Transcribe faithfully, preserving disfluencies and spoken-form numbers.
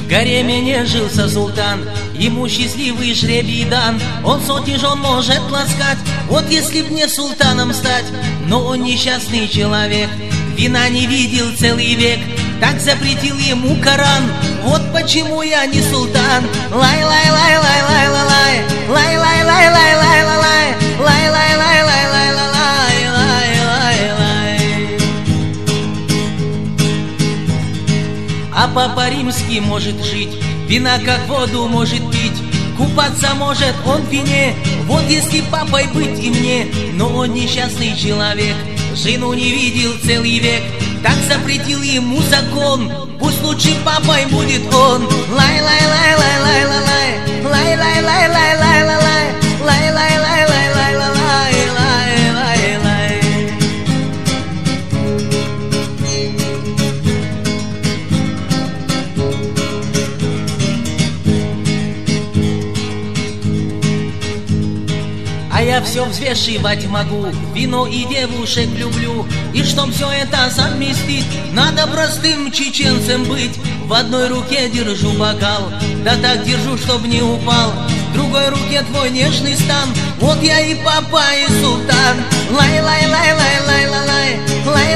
гареме не жился султан, ему счастливый жребий дан. Он сотни жен может ласкать, вот если б мне султаном стать. Но он несчастный человек, вина не видел целый век, так запретил ему Коран. Вот почему я не султан. Лай-лай-лай-лай-лай-лай, лай-лай-лай-лай-лай-лай, лай-лай-лай-лай-лай-лай. А папа римский может жить, вина как воду может пить, купаться может он в вине. Вот если папой быть и мне, но он несчастный человек, жену не видел целый век, так запретил ему закон. Пусть лучше папой будет он. Лай-лай-лай-лай-лай-лай, лай-лай-лай-лай-лай-лай, лай-лай-лай-лай-лай-лай. А я все взвешивать могу, вино и девушек люблю. И чтоб все это совместить, надо простым чеченцем быть. В одной руке держу бокал, да так держу, чтоб не упал. В другой руке твой нежный стан, вот я и папа, и султан. Лай-лай-лай-лай-лай-лай-лай, лай.